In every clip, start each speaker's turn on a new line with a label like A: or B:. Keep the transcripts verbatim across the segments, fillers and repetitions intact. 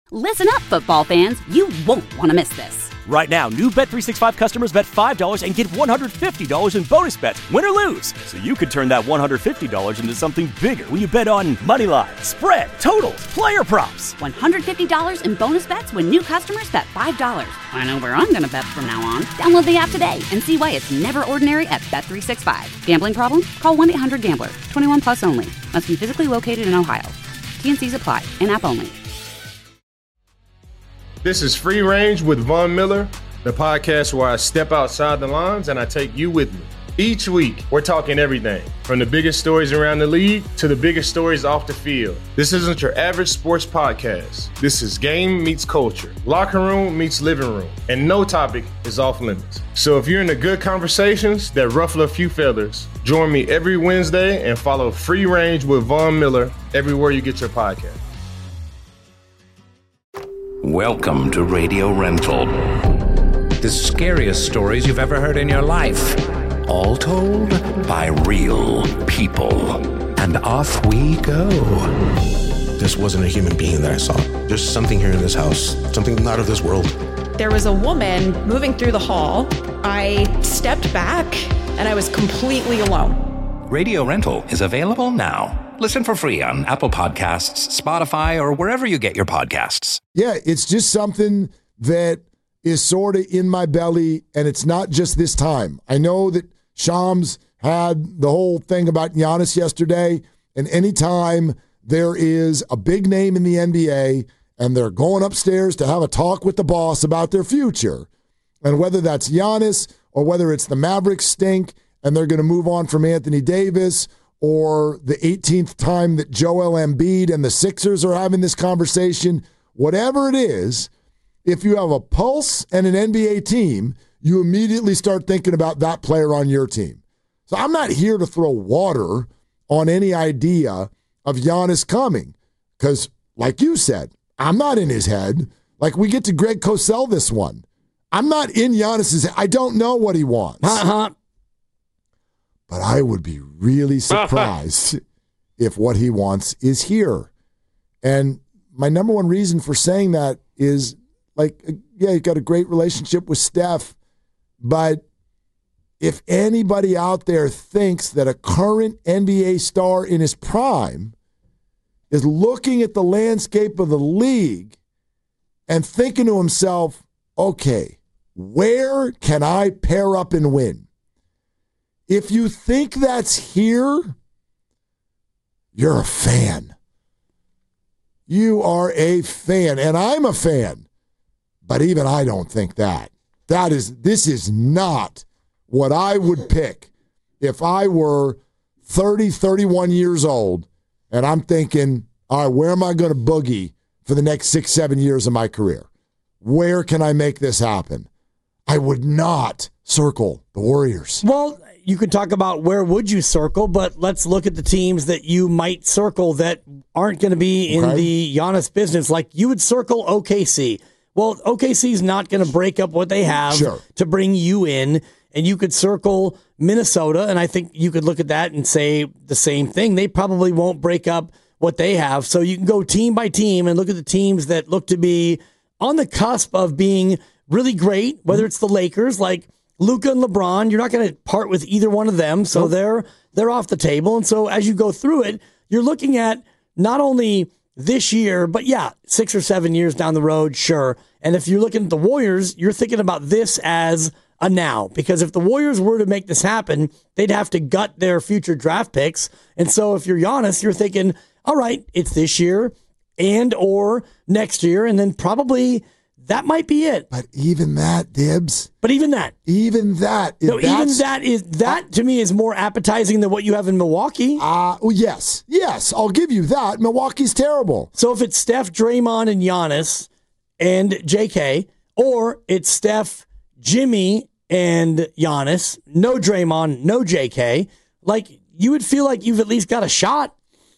A: Listen up, football fans. You won't want to miss this.
B: Right now, new Bet three sixty-five customers bet five dollars and get one hundred fifty dollars in bonus bets, win or lose. So you could turn that one hundred fifty dollars into something bigger when you bet on money line, spread, totals, player props.
A: one hundred fifty dollars in bonus bets when new customers bet five dollars. I know where I'm going to bet from now on. Download the app today and see why it's never ordinary at Bet three sixty-five. Gambling problem? Call one eight hundred gambler. twenty-one plus only. Must be physically located in Ohio. T N Cs apply. In-app only.
C: This is Free Range with Von Miller, the podcast where I step outside the lines and I take you with me. Each week, we're talking everything from the biggest stories around the league to the biggest stories off the field. This isn't your average sports podcast. This is game meets culture, locker room meets living room, and no topic is off limits. So if you're into good conversations that ruffle a few feathers, join me every Wednesday and follow Free Range with Von Miller everywhere you get your podcast.
D: Welcome to Radio Rental. The scariest stories you've ever heard in your life. All told by real people. And off we go.
E: This wasn't a human being that I saw. There's something here in this house. Something not of this world.
F: There was a woman moving through the hall. I stepped back and I was completely alone.
D: Radio Rental is available now. Listen for free on Apple Podcasts, Spotify, or wherever you get your podcasts.
G: Yeah, it's just something that is sort of in my belly, and it's not just this time. I know that Shams had the whole thing about Giannis yesterday, and anytime there is a big name in the N B A and they're going upstairs to have a talk with the boss about their future, and whether that's Giannis or whether it's the Mavericks stink and they're going to move on from Anthony Davis, or the eighteenth time that Joel Embiid and the Sixers are having this conversation, whatever it is, if you have a pulse and an N B A team, you immediately start thinking about that player on your team. So I'm not here to throw water on any idea of Giannis coming because, like you said, I'm not in his head. Like we get to Greg Cosell this one. I'm not in Giannis's head. I don't know what he wants.
H: Uh-huh.
G: But I would be really surprised if what he wants is here. And my number one reason for saying that is, like, yeah, you've got a great relationship with Steph, but if anybody out there thinks that a current N B A star in his prime is looking at the landscape of the league and thinking to himself, okay, where can I pair up and win? If you think that's here, you're a fan. You are a fan, and I'm a fan. But even I don't think that. That is, this is not what I would pick if I were thirty, thirty-one years old, and I'm thinking, all right, where am I going to boogie for the next six, seven years of my career? Where can I make this happen? I would not circle the Warriors.
H: Well, you could talk about where would you circle, but let's look at the teams that you might circle that aren't going to be in
G: Okay.
H: the Giannis business. Like you would circle O K C. Well, O K C is not going to break up what they have
G: Sure.
H: to bring you in, and you could circle Minnesota, and I think you could look at that and say the same thing. They probably won't break up what they have. So you can go team by team and look at the teams that look to be on the cusp of being really great, whether it's the Lakers, like Luka and LeBron. You're not going to part with either one of them, so nope. they're they're off the table. And so as you go through it, you're looking at not only this year, but yeah, six or seven years down the road, sure. And if you're looking at the Warriors, you're thinking about this as a now. Because if the Warriors were to make this happen, they'd have to gut their future draft picks. And so if you're Giannis, you're thinking, all right, it's this year and or next year, and then probably that might be it.
G: But even that, Dibs.
H: But even that.
G: Even that.
H: No, even that is that uh, to me is more appetizing than what you have in Milwaukee.
G: Uh, well, yes. Yes, I'll give you that. Milwaukee's terrible.
H: So if it's Steph, Draymond, and Giannis and J K, or it's Steph, Jimmy, and Giannis, no Draymond, no J K, like you would feel like you've at least got a shot.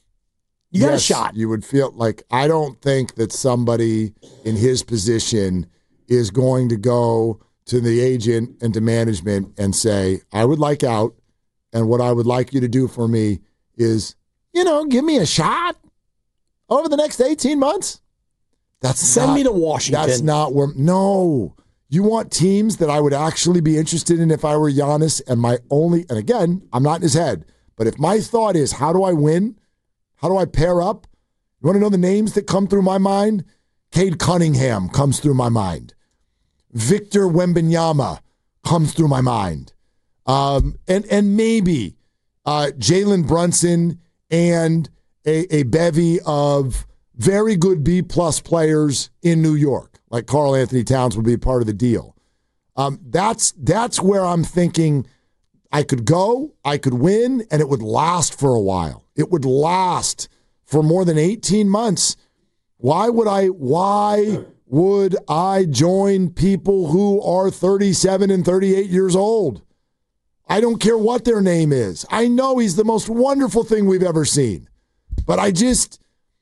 H: You got
G: yes,
H: a shot.
G: You would feel like, I don't think that somebody in his position is going to go to the agent and to management and say, I would like out, and what I would like you to do for me is, you know, give me a shot over the next eighteen months. That's
H: Send
G: not,
H: me to Washington.
G: That's not where. No. You want teams that I would actually be interested in if I were Giannis, and my only, and again, I'm not in his head, but if my thought is, how do I win? How do I pair up? You want to know the names that come through my mind? Cade Cunningham comes through my mind. Victor Wembanyama comes through my mind. Um, and, and maybe uh, Jalen Brunson and a, a bevy of very good B-plus players in New York. Like Karl Anthony Towns would be part of the deal. Um, that's that's where I'm thinking I could go, I could win, and it would last for a while. It would last for more than eighteen months. Why would I? Why would I join people who are thirty-seven and thirty-eight years old? I don't care what their name is. I know he's the most wonderful thing we've ever seen, but I just.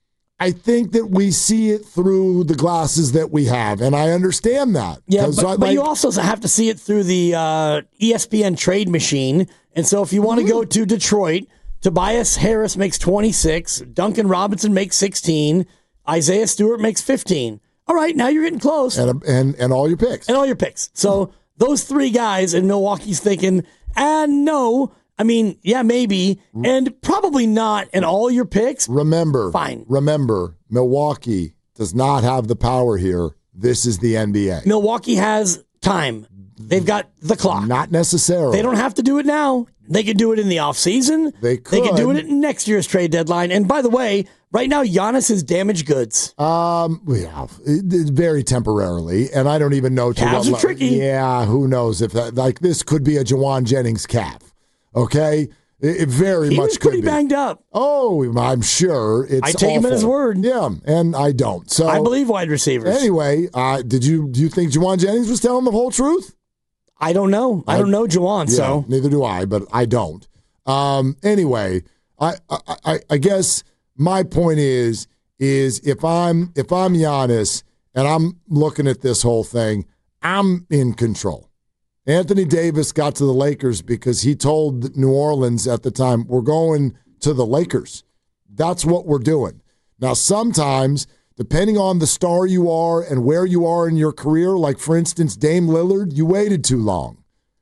G: I think that we see it through the glasses that we have, and I understand that.
H: Yeah, but,
G: I,
H: but
G: like,
H: you also have to see it through the uh, E S P N trade machine. And so if you want to go to Detroit, Tobias Harris makes twenty-six, Duncan Robinson makes sixteen, Isaiah Stewart makes fifteen. All right, now you're getting close.
G: And, and, and all your picks.
H: And all your picks. So those three guys in Milwaukee's thinking, and no, I mean, yeah, maybe, and probably not in all your picks.
G: Remember,
H: fine.
G: Remember, Milwaukee does not have the power here. This is the N B A.
H: Milwaukee has time. They've got the clock.
G: Not necessarily.
H: They don't have to do it now. They can do it in the offseason.
G: They could.
H: They can do it at next year's trade deadline. And by the way, right now, Giannis is damaged goods.
G: Um, yeah, it, very temporarily, and I don't even know. To
H: Calves
G: what
H: are tricky.
G: Yeah, who knows if that? Like this could be a Jawan Jennings calf. Okay, it, it very
H: he
G: much
H: was
G: could
H: pretty
G: be.
H: banged up.
G: Oh, I'm sure it's.
H: I take
G: awful.
H: him at his word.
G: Yeah, and I don't. So
H: I believe wide receivers.
G: Anyway, uh, did you do you think Jawan Jennings was telling the whole truth?
H: I don't know. I, I don't know Jawan.
G: Yeah,
H: so
G: neither do I, but I don't. Um, anyway, I, I I I guess my point is is if I'm if I'm Giannis and I'm looking at this whole thing, I'm in control. Anthony Davis got to the Lakers because he told New Orleans at the time, we're going to the Lakers. That's what we're doing. Now, sometimes, depending on the star you are and where you are in your career, like, for instance, Dame Lillard, you waited too long.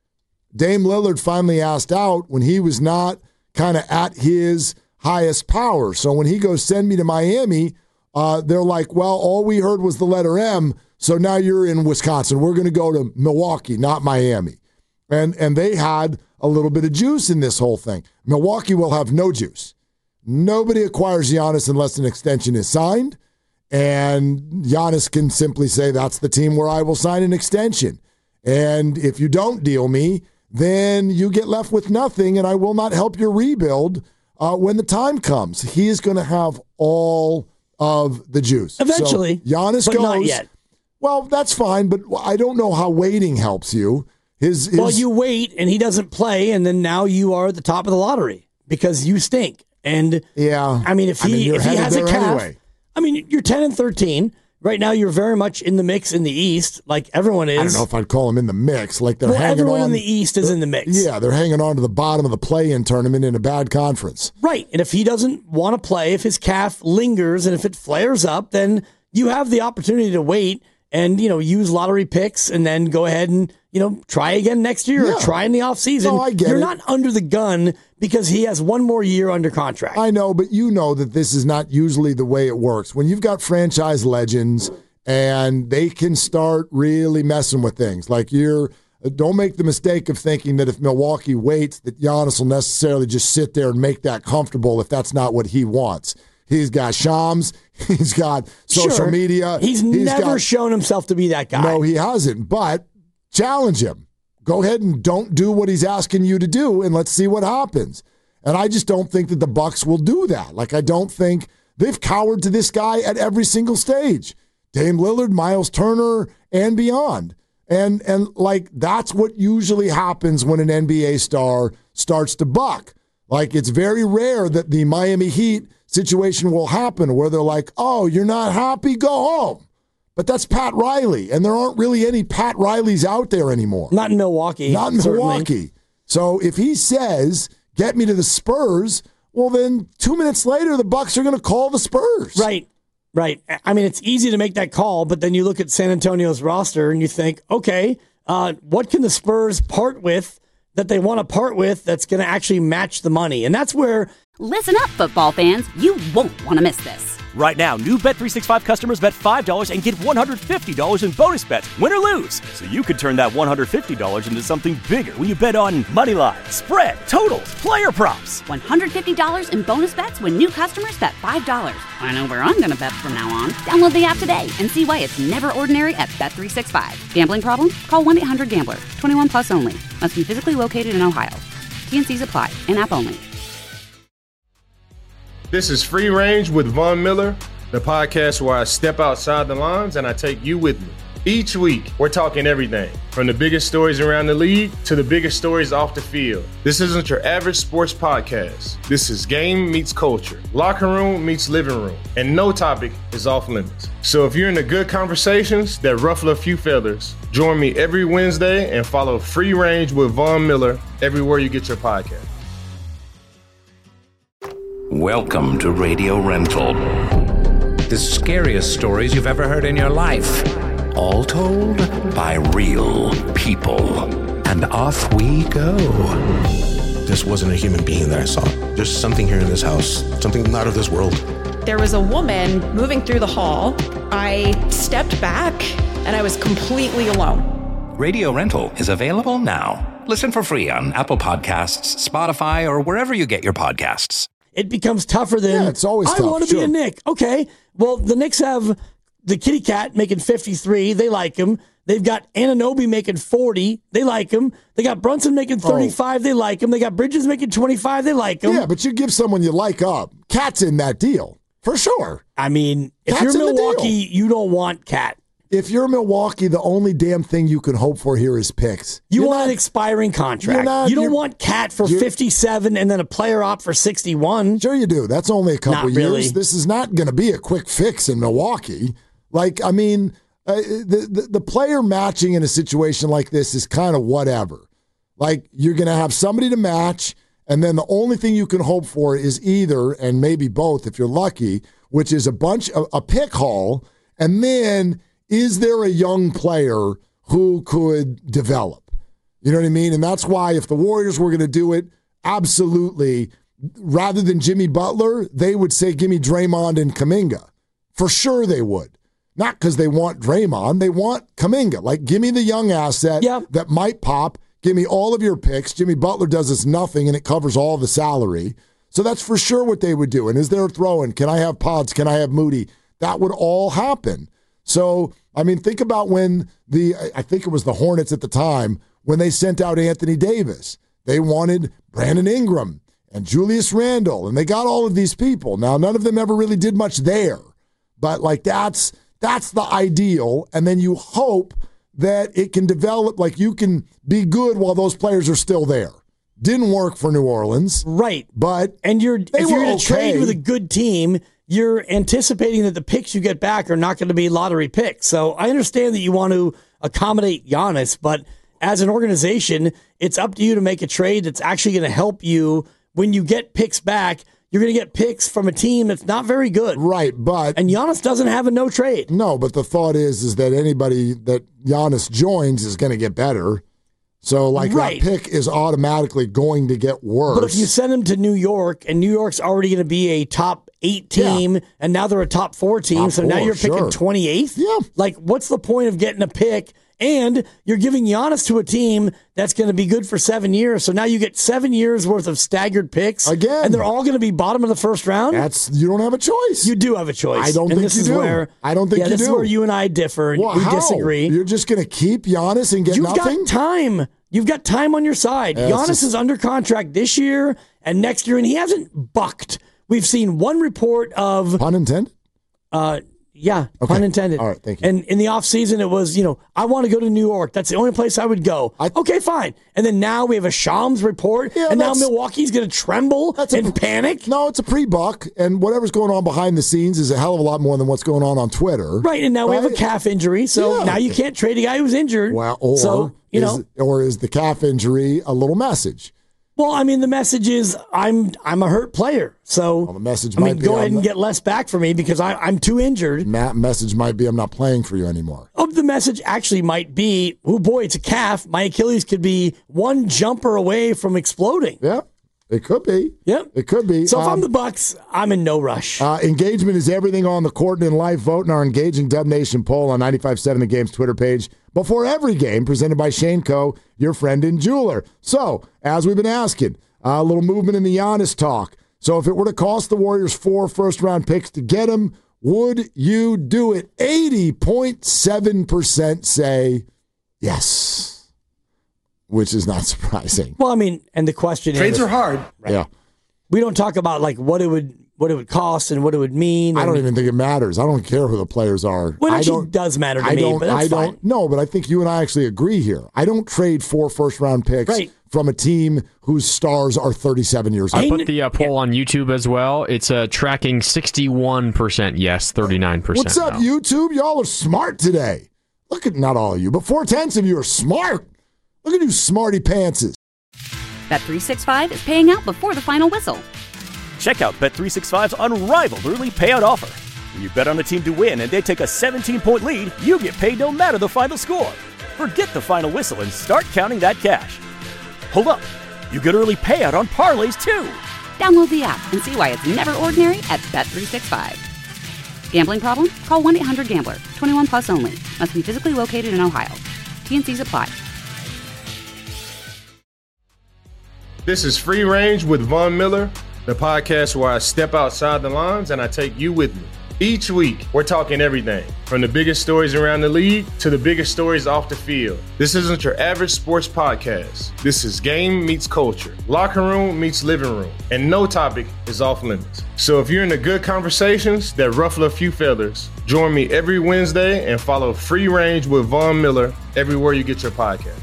G: Dame Lillard finally asked out when he was not kind of at his highest power. So when he goes, send me to Miami, uh, they're like, well, all we heard was the letter M, so now you're in Wisconsin. We're going to go to Milwaukee, not Miami. And and they had a little bit of juice in this whole thing. Milwaukee will have no juice. Nobody acquires Giannis unless an extension is signed. And Giannis can simply say, that's the team where I will sign an extension. And if you don't deal me, then you get left with nothing, and I will not help your rebuild uh, when the time comes. He is going to have all of the juice.
H: Eventually.
G: So Giannis
H: but
G: goes.
H: Not yet.
G: Well, that's fine, but I don't know how waiting helps you. His, his,
H: well, you wait, and he doesn't play, and then now you are at the top of the lottery because you stink. And
G: yeah,
H: I mean, if he
G: I mean,
H: if he has a calf,
G: anyway.
H: I mean, you're ten and thirteen right now. You're very much in the mix in the East, like everyone is.
G: I don't know if I'd call him in the mix. Like they're
H: well,
G: hanging
H: everyone
G: on.
H: in the East is in the mix.
G: Yeah, they're hanging on to the bottom of the play-in tournament in a bad conference.
H: Right, and if he doesn't want to play, if his calf lingers, and if it flares up, then you have the opportunity to wait and, you know, use lottery picks and then go ahead and, you know, try again next year
G: Yeah.
H: or try in the offseason.
G: No, I get
H: You're
G: it.
H: not under the gun because he has one more year under contract.
G: I know, but you know that this is not usually the way it works. When you've got franchise legends and they can start really messing with things, like you're, don't make the mistake of thinking that if Milwaukee waits, that Giannis will necessarily just sit there and make that comfortable if that's not what he wants. He's got Shams. He's got social
H: Sure.
G: media.
H: He's,
G: He's
H: never
G: got,
H: shown himself to be that guy.
G: No, he hasn't. But challenge him. Go ahead and don't do what he's asking you to do, and let's see what happens. And I just don't think that the Bucks will do that. Like, I don't think they've cowered to this guy at every single stage. Dame Lillard, Miles Turner, and beyond. And and like that's what usually happens when an N B A star starts to buck. Like, it's very rare that the Miami Heat situation will happen where they're like, oh, you're not happy? Go home. But that's Pat Riley, and there aren't really any Pat Rileys out there anymore.
H: Not in Milwaukee.
G: Not in
H: certainly.
G: Milwaukee. So if he says, get me to the Spurs, well, then two minutes later, the Bucks are going to call the Spurs.
H: Right. Right. I mean, it's easy to make that call, but then you look at San Antonio's roster and you think, okay, uh, what can the Spurs part with that they want to part with that's going to actually match the money? And that's where...
A: Listen up, football fans. You won't want to miss this.
B: Right now, new Bet three sixty-five customers bet five dollars and get one hundred fifty dollars in bonus bets, win or lose. So you could turn that one hundred fifty dollars into something bigger when you bet on money line, spread, totals, player props.
A: one hundred fifty dollars in bonus bets when new customers bet five dollars. I know where I'm going to bet from now on. Download the app today and see why it's never ordinary at Bet three sixty-five. Gambling problem? Call one eight hundred gambler. twenty-one plus only. Must be physically located in Ohio. T and C's apply. In-app only.
C: This is Free Range with Von Miller, the podcast where I step outside the lines and I take you with me. Each week, we're talking everything from the biggest stories around the league to the biggest stories off the field. This isn't your average sports podcast. This is game meets culture, locker room meets living room, and no topic is off limits. So if you're into good conversations that ruffle a few feathers, join me every Wednesday and follow Free Range with Von Miller everywhere you get your podcast.
D: Welcome to Radio Rental. The scariest stories you've ever heard in your life. All told by real people. And off we go.
E: This wasn't a human being that I saw. There's something here in this house, something not of this world.
F: There was a woman moving through the hall. I stepped back and I was completely alone.
D: Radio Rental is available now. Listen for free on Apple Podcasts, Spotify, or wherever you get your podcasts.
H: It becomes tougher than,
G: yeah, it's always
H: I
G: tough,
H: want to
G: sure.
H: be a Knick. Okay, well, the Knicks have the kitty cat making fifty-three. They like him. They've got Anunoby making forty. They like him. They got Brunson making thirty-five. Oh. They like him. They got Bridges making twenty-five. They like him.
G: Yeah, but you give someone you like up. Cat's in that deal, for sure.
H: I mean, if
G: Cat's
H: you're Milwaukee, you don't want Cat.
G: If you're Milwaukee, the only damn thing you can hope for here is picks.
H: You
G: you're
H: want
G: not,
H: an expiring contract.
G: Not,
H: you don't want Cat for fifty-seven and then a player op for sixty-one.
G: Sure you do. That's only a couple
H: not
G: years.
H: Really.
G: This is not going to be a quick fix in Milwaukee. Like, I mean, uh, the, the, the player matching in a situation like this is kind of whatever. Like, you're going to have somebody to match, and then the only thing you can hope for is either, and maybe both if you're lucky, which is a bunch of a pick haul, and then is there a young player who could develop? You know what I mean? And that's why if the Warriors were going to do it, absolutely, rather than Jimmy Butler, they would say, give me Draymond and Kuminga. For sure they would. Not because they want Draymond. They want Kuminga. Like, give me the young asset
H: yeah.
G: that might pop. Give me all of your picks. Jimmy Butler does us nothing, and it covers all the salary. So that's for sure what they would do. And is there a throw-in? Can I have Pods? Can I have Moody? That would all happen. So, I mean, think about when the, I think it was the Hornets at the time, when they sent out Anthony Davis. They wanted Brandon Ingram and Julius Randle, and they got all of these people. Now, none of them ever really did much there, but like that's that's the ideal, and then you hope that it can develop, like you can be good while those players are still there. Didn't work for New Orleans.
H: Right.
G: But
H: and you're if you're going to
G: okay.
H: trade with a good team, you're anticipating that the picks you get back are not going to be lottery picks. So I understand that you want to accommodate Giannis, but as an organization, it's up to you to make a trade that's actually going to help you. When you get picks back, you're going to get picks from a team that's not very good.
G: Right, but...
H: And Giannis doesn't have a no trade.
G: No, but the thought is is that anybody that Giannis joins is going to get better. So, like,
H: right.
G: that pick is automatically going to get worse.
H: But if you send him to New York, and New York's already going to be a top eight team, yeah. and now they're a top four team, top so four, now you're picking
G: sure.
H: twenty-eighth?
G: Yeah.
H: Like, what's the point of getting a pick? And you're giving Giannis to a team that's going to be good for seven years. So now you get seven years worth of staggered picks.
G: Again.
H: And they're all going to be bottom of the first round?
G: That's You don't have a choice.
H: You do have a choice.
G: I don't
H: and
G: think
H: this
G: you
H: is
G: do.
H: Where,
G: I don't think
H: yeah,
G: you
H: this
G: do.
H: This is where you and I differ.
G: Well,
H: we
G: how?
H: disagree.
G: You're just going to keep Giannis and get
H: You've
G: nothing?
H: You've got time. You've got time on your side.
G: Yeah,
H: Giannis
G: just...
H: is under contract this year and next year, and he hasn't bucked. We've seen one report of...
G: Pun intended?
H: Uh, yeah,
G: okay.
H: pun intended.
G: All right, thank you.
H: And in the offseason, it was, you know, I want to go to New York. That's the only place I would go. I... Okay, fine. And then now we have a Shams report,
G: yeah,
H: and now Milwaukee's going to tremble and a... panic.
G: No, it's a pre-buck, and whatever's going on behind the scenes is a hell of a lot more than what's going on on Twitter.
H: Right, and now
G: right?
H: we have a calf injury, so
G: yeah.
H: now you can't trade a guy who's injured.
G: Well, or,
H: so, you
G: is,
H: know,
G: or is the calf injury a little message?
H: Well, I mean, the message is I'm I'm a hurt player. So,
G: well, the message
H: I
G: might
H: mean,
G: be
H: go ahead
G: I'm
H: and
G: not,
H: get less back for me because I, I'm too injured.
G: Matt, message might be I'm not playing for you anymore.
H: Oh, the message actually might be, oh boy, it's a calf. My Achilles could be one jumper away from exploding.
G: Yeah, it could be.
H: Yep.
G: It could be.
H: So if
G: um,
H: I'm the Bucks, I'm in no rush.
G: Uh, engagement is everything on the court and in life. Vote in our Engaging Dub Nation poll on ninety-five point seven The Game's Twitter page before every game, presented by Shane Co., your friend and jeweler. So, as we've been asking, a uh, little movement in the Giannis talk. So if it were to cost the Warriors four first-round picks to get him, would you do it? eighty point seven percent say yes, which is not surprising.
H: Well, I mean, and the question
I: Trades
H: is...
I: Trades are hard.
H: Right?
G: Yeah.
H: We don't talk about like what it would what it would cost and what it would mean.
G: I don't even think it matters. I don't care who the players are.
H: Well, it
G: I
H: actually
G: don't,
H: does matter to
G: I
H: me,
G: don't,
H: but that's
G: I don't,
H: fine.
G: No, but I think you and I actually agree here. I don't trade four first-round picks
H: right.
G: from a team whose stars are thirty-seven years old.
J: I put the uh, poll on YouTube as well. It's uh, tracking sixty-one percent yes, thirty-nine percent
G: What's up,
J: no.
G: YouTube? Y'all are smart today. Look at, not all of you, but four-tenths of you are smart. Look at you smarty pantses.
A: Bet three sixty-five is paying out before the final whistle.
B: Check out Bet three sixty-five's unrivaled early payout offer. When you bet on a team to win and they take a seventeen-point lead, you get paid no matter the final score. Forget the final whistle and start counting that cash. Hold up. You get early payout on parlays, too.
A: Download the app and see why it's never ordinary at Bet three sixty-five. Gambling problem? Call one eight hundred gambler. twenty-one plus only. Must be physically located in Ohio. T N Cs apply.
C: This is Free Range with Von Miller, the podcast where I step outside the lines and I take you with me. Each week, we're talking everything from the biggest stories around the league to the biggest stories off the field. This isn't your average sports podcast. This is game meets culture, locker room meets living room, and no topic is off limits. So if you're into good conversations that ruffle a few feathers, join me every Wednesday and follow Free Range with Von Miller everywhere you get your podcast.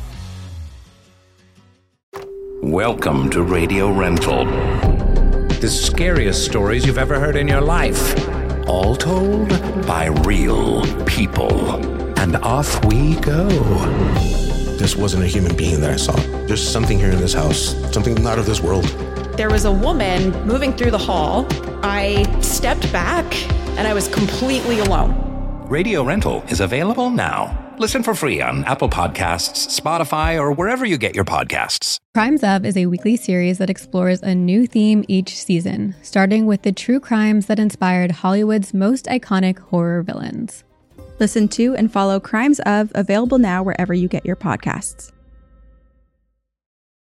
D: Welcome to Radio Rental. The scariest stories you've ever heard in your life. All told by real people. And off we go.
E: This wasn't a human being that I saw. There's something here in this house, something not of this world.
F: There was a woman moving through the hall. I stepped back and I was completely alone.
D: Radio Rental is available now. Listen for free on Apple Podcasts, Spotify, or wherever you get your podcasts.
K: Crimes Of is a weekly series that explores a new theme each season, starting with the true crimes that inspired Hollywood's most iconic horror villains.
L: Listen to and follow Crimes Of, available now wherever you get your podcasts.